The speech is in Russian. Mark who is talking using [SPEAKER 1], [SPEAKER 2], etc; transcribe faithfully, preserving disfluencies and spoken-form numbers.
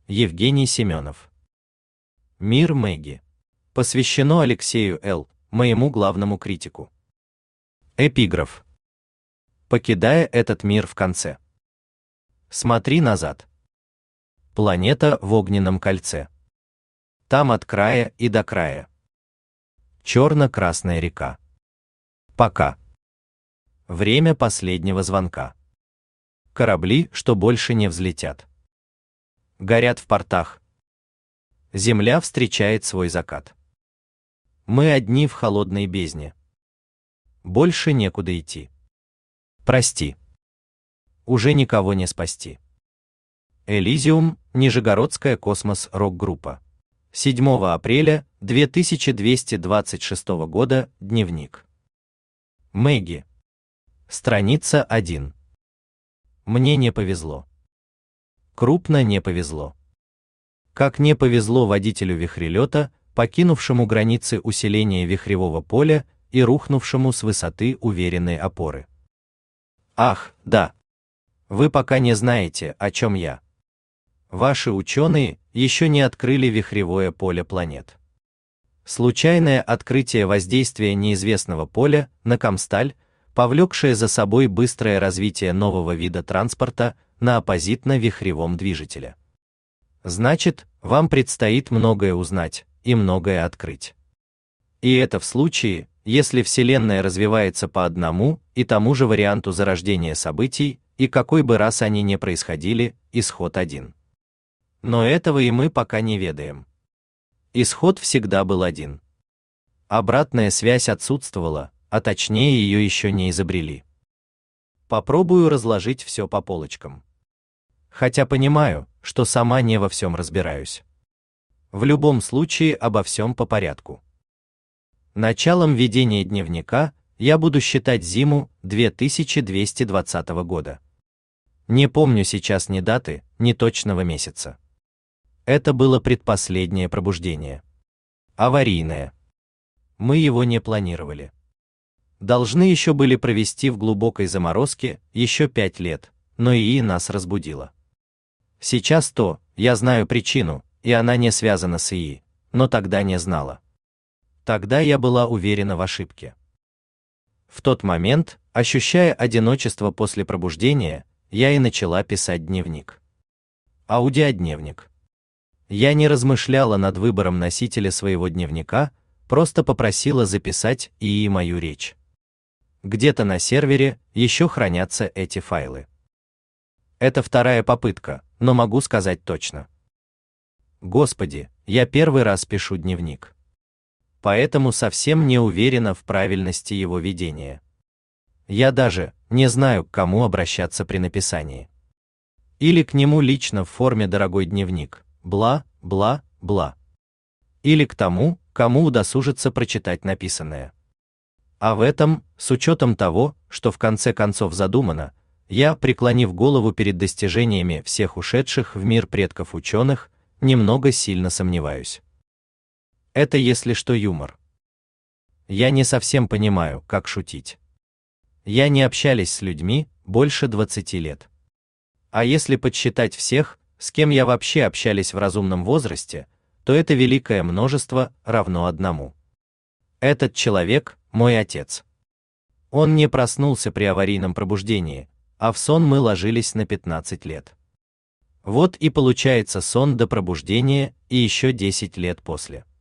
[SPEAKER 1] Евгений Семенов. Мир Мэгги. Посвящено Алексею Л., моему главному критику. Эпиграф. Покидая этот мир в конце. Смотри назад. Планета в огненном кольце. Там от края и до края. Черно-красная река. Пока. Время последнего звонка. Корабли, что больше не взлетят. Горят в портах. Земля встречает свой закат. Мы одни в холодной бездне. Больше некуда идти. Прости. Уже никого не спасти. Элизиум, Нижегородская космос-рок-группа. седьмого апреля две тысячи двести двадцать шестого года, дневник. Мэгги. Страница один. Мне не повезло. Крупно не повезло. Как не повезло водителю вихрелета, покинувшему границы усиления вихревого поля и рухнувшему с высоты уверенной опоры. Ах, да. Вы пока не знаете, о чем я. Ваши ученые еще не открыли вихревое поле планет. Случайное открытие воздействия неизвестного поля на Камсталь, повлекшее за собой быстрое развитие нового вида транспорта на оппозитно-вихревом движителе. Значит, вам предстоит многое узнать и многое открыть. И это в случае, если Вселенная развивается по одному и тому же варианту зарождения событий, и какой бы раз они ни происходили, исход один. Но этого и мы пока не ведаем. Исход всегда был один. Обратная связь отсутствовала, а точнее ее еще не изобрели. Попробую разложить все по полочкам. Хотя понимаю, что сама не во всем разбираюсь. В любом случае обо всем по порядку. Началом ведения дневника я буду считать зиму две тысячи двести двадцатого года. Не помню сейчас ни даты, ни точного месяца. Это было предпоследнее пробуждение. Аварийное. Мы его не планировали. Должны еще были провести в глубокой заморозке еще пять лет, но ИИ нас разбудила. Сейчас то, я знаю причину, и она не связана с ИИ, но тогда не знала. Тогда я была уверена в ошибке. В тот момент, ощущая одиночество после пробуждения, я и начала писать дневник. Аудиодневник. Я не размышляла над выбором носителя своего дневника, просто попросила записать ИИ мою речь. Где-то на сервере еще хранятся эти файлы. Это вторая попытка, но могу сказать точно. Господи, я первый раз пишу дневник. Поэтому совсем не уверена в правильности его ведения. Я даже не знаю, к кому обращаться при написании. Или к нему лично в форме «дорогой дневник», бла, бла, бла. Или к тому, кому удосужится прочитать написанное. А в этом, с учетом того, что в конце концов задумано, я, преклонив голову перед достижениями всех ушедших в мир предков ученых, немного сильно сомневаюсь. Это если что юмор. Я не совсем понимаю, как шутить. Я не общалась с людьми больше двадцати лет. А если подсчитать всех, с кем я вообще общались в разумном возрасте, то это великое множество равно одному. Этот человек – мой отец. Он не проснулся при аварийном пробуждении, а в сон мы ложились на пятнадцать лет. Вот и получается сон до пробуждения и еще десять лет после.